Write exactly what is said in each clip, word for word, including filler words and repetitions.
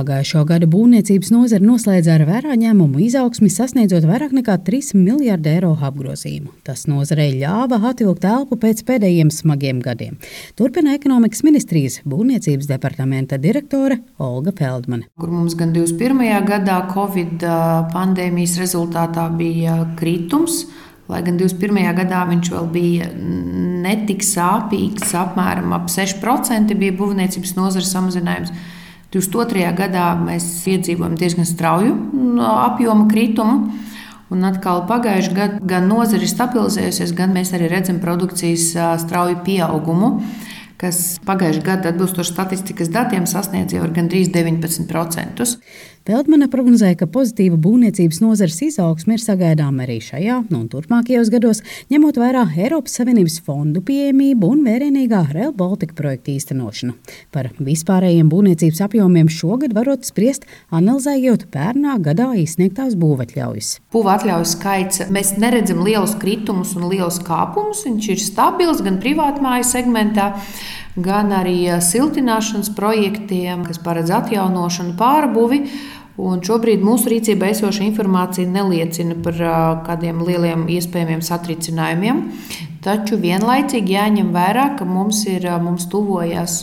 Pagājušo gadu būvniecības nozare noslēdza ar vērā ņēmumu izaugsmi, sasniedzot vairāk nekā trīs miljārdu eiro apgrozījumu. Tas nozarei ļāva atvilkt elpu pēc pēdējiem smagiem gadiem. Turpina ekonomikas ministrijas būvniecības departamenta direktore Olga Feldmane. Kur mums gan divdesmit pirmajā gadā Covid pandēmijas rezultātā bija kritums, lai gan divdesmit pirmajā gadā viņš vēl bija netik sāpīgs, apmēram ap seši procenti bija būvniecības nozares samazinājums. divdesmit otrajā gadā mēs piedzīvojam diezgan strauju apjoma kritumu. Un atkal pagājušajā gadā gan nozare ir stabilizējusies, gan mēs arī redzam produkcijas strauju pieaugumu, kas pagājušajā gadā atbilstoši statistikas datiem sasniedz jau gandrīz deviņpadsmit procentus. Feldmane prognozēja, ka pozitīva būvniecības nozares izaugsme ir sagaidāma arī šajā un turpmākajos gados, ņemot vērā Eiropas Savienības fondu pieejamību un vērienīgā Rail Baltica projekta īstenošanu. Par vispārējiem būvniecības apjomiem šogad varot spriest, analizējot pērnā gadā izsniegtās būvatļaujas. Būvatļauju skaits, mēs neredzam lielus kritumus un lielus kāpumus, viņš ir stabils gan privātmāju segmentā, gan arī siltināšanas projektiem, kas paredz atjaunošanu, pārbūvi. Un šobrīd mūsu rīcībā esoša informācija neliecina par kādiem lieliem iespējamiem satricinājumiem. Taču vienlaicīgi jāņem vērā, ka mums, ir, mums tuvojas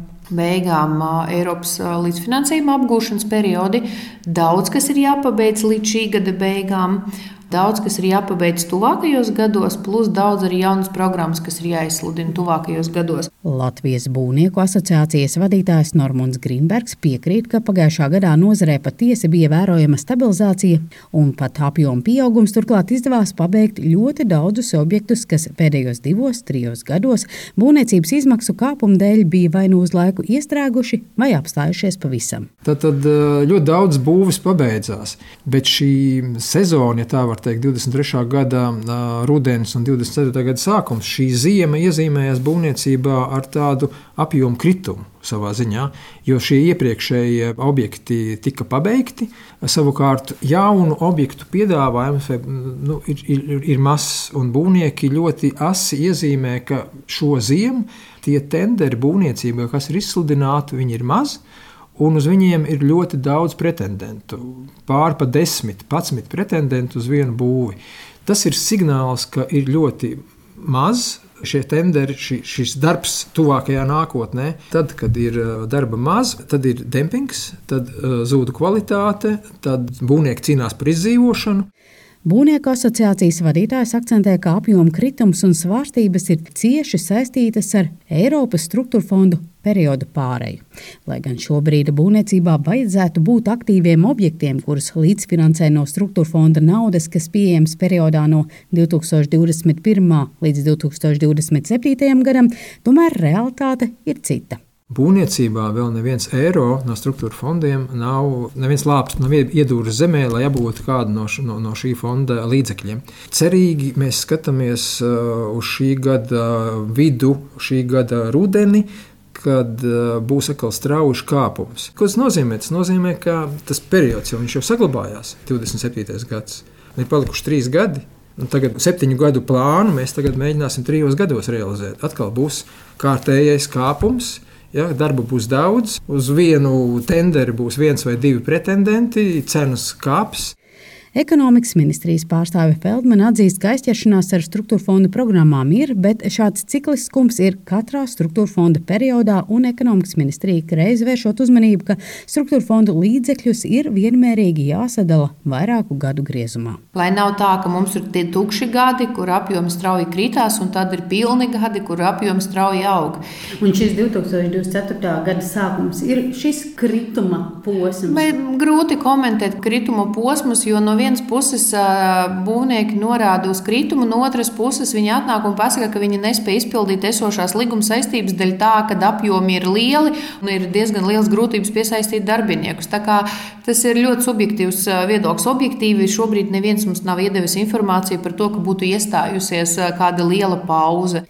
beigām Eiropas līdzfinansējuma apgūšanas periodi. Daudz, kas ir jāpabeidz līdz šī gada beigām. Daudz, kas ir jāpabeidz tuvākajos gados, plus daudz arī jaunas programmas, kas ir jāizsludina tuvākajos gados. Latvijas būvnieku asociācijas vadītājs Normunds Grīnbergs piekrīt, ka pagājušā gadā nozarē patiesi bija vērojama stabilizācija un pat apjoma pieaugums, turklāt izdevās pabeigt ļoti daudzus objektus, kas pēdējos divos, trijos gados būvniecības izmaksu kāpuma dēļ bija vai nu uz laiku iestrēguši vai apstājušies pavisam. Tad, tad ļoti daudz būvis pabeidzās, bet šī sezona, ja tā var teikt, divdesmit trešā gada rudens un divdesmit ceturtā gada sākums, šī ziema iezīmējās būvniecībā ar tādu apjomu kritumu savā ziņā, jo šie iepriekšējie objekti tika pabeigti. Savukārt jaunu objektu piedāvājums nu, ir, ir, ir mazs, un būvnieki ļoti asi iezīmē, ka šo ziemu tie tenderi būvniecībā, kas ir izsludināti, viņi ir maz, un uz viņiem ir ļoti daudz pretendentu. Pār pa desmit, padsmit pretendentu uz vienu būvi. Tas ir signāls, ka ir ļoti maz šie tenderi, ši, šis darbs tuvākajā nākotnē. Tad, kad ir darba maz, tad ir dempings, tad uh, zūda kvalitāte, tad būvnieki cīnās par izdzīvošanu. Būvnieku asociācijas vadītājs akcentē, ka apjoma kritums un svārstības ir cieši saistītas ar Eiropas struktūra fondu periodu pāreju. Lai gan šobrīd būvniecībā vajadzētu būt aktīviem objektiem, kurus līdzfinansē no struktūra fonda naudas, kas pieejams periodā no divi tūkstoši divdesmit pirmā līdz divi tūkstoši divdesmit septītajam gadam, tomēr realitāte ir cita. Būvniecībā vēl neviens eiro no struktūra fondiem nav, neviens lāps nav iedūris zemē, lai apgūtu kādu no, no, no šī fonda līdzekļiem. Cerīgi mēs skatāmies uh, uz šī gada vidu, šī gada rudeni, kad uh, būs atkal strauji kāpums. Ko tas nozīmē? Tas nozīmē, ka tas periods jau, viņš jau saglabājās, divdesmit septītais gads. Ir palikuši trīs gadi. Un tagad septiņu gadu plānu mēs tagad mēģināsim trijos gados realizēt. Atkal būs kārtējais kāpums. Ja, darba būs daudz, uz vienu tenderi būs viens vai divi pretendenti, cenas kāps. Ekonomikas ministrijas pārstāve Feldmane atzīst, ka aizķeršanās ar struktūra fonda programmām ir, bet šāds cikliskums ir katrā struktūra fonda periodā, un ekonomikas ministrija reiz vēršot uzmanību, ka struktūra fondu līdzekļus ir vienmērīgi jāsadala vairāku gadu griezumā. Lai nav tā, ka mums ir tie tukši gadi, kur apjoms strauji krītās, un tad ir pilni gadi, kur apjoms strauji aug. Un šis divi tūkstoši divdesmit ceturtā gada sākums ir šis krituma posms? Vai grūti komentēt krituma posmus, jo no vienas puses būvnieki norāda uz kritumu, no otras puses viņi atnāk un pasaka, ka viņi nespēja izpildīt esošās līguma saistības dēļ tā, ka apjomi ir lieli un ir diezgan liels grūtības piesaistīt darbiniekus. Tā kā tas ir ļoti subjektīvs viedoklis. Objektīvi šobrīd neviens mums nav iedevis informāciju par to, ka būtu iestājusies kāda liela pauze.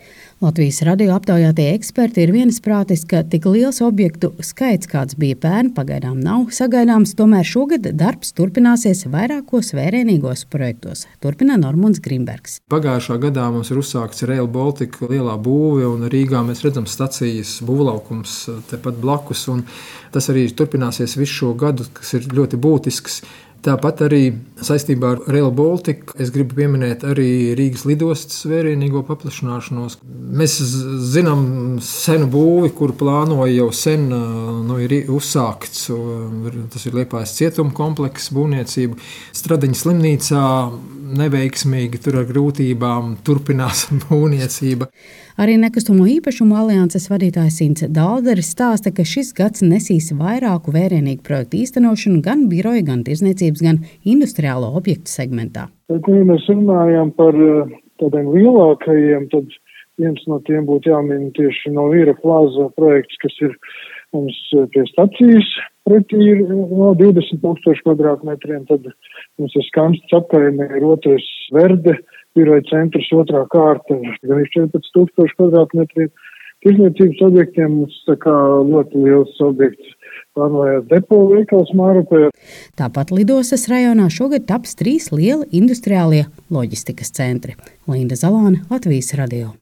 Latvijas radio aptaujātie eksperti ir viensprātis, ka tik liels objektu skaits, kāds bija pērn, pagaidām nav sagaidāms, tomēr šogad darbs turpināsies vairākos vērienīgos projektos. Turpina Normunds Grimbergs. Pagājušā gadā mums ir uzsākts Rail Baltica lielā būve, un Rīgā mēs redzam stacijas būvlaukums tepat blakus, un tas arī turpināsies visu šo gadu, kas ir ļoti būtisks. Tāpat arī saistībā ar Rail Baltica es gribu pieminēt arī Rīgas lidostas vērienīgo paplašināšanos. Mēs zinām senu būvi, kuru plānoja jau sen, nu, ir uzsākts. Tas ir Liepājas cietuma komplekss būvniecība. Stradiņa slimnīcā neveiksmīgi, tur ar grūtībām turpinās būvniecība. Arī nekustamo īpašumu alianses vadītājs Ince Dalderis stāsta, ka šis gads nesīs vairāku vērienīgu projektu īstenošanu gan biroja, gan tirzniecības, gan industriālo objektu segmentā. Tad, ja mēs runājam par tādiem lielākajiem, tad viens no tiem būtu jāmin tieši no Vīra plāza projekts, kas ir mums pie stacijas pretī ir no divdesmit tūkstoši kvadrātmetriem, tad mums ir Skanstas apkaimē, ir otrais Verde, biroja centrs otrā kārta, gan četrpadsmit tūkstoši kvadrātmetriem. Tirzniecības objektiem mums tā kā ļoti liels objekts plānojās depo veikals Mārupē. Tāpat Lidostas rajonā šogad taps trīs lieli industriālie loģistikas centri. Linda Zalāne, Latvijas radio.